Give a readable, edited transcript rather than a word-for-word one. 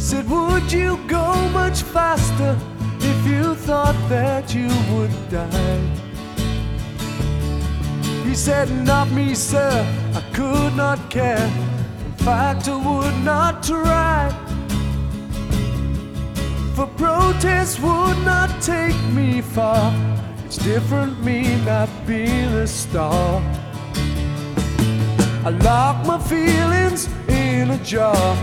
said, would you go much faster if you thought that you would die? He said, not me, sir, I could not care. In fact, I would not try. For protest would not take me far. It's different me not being a star. I lock my feelings in a jar.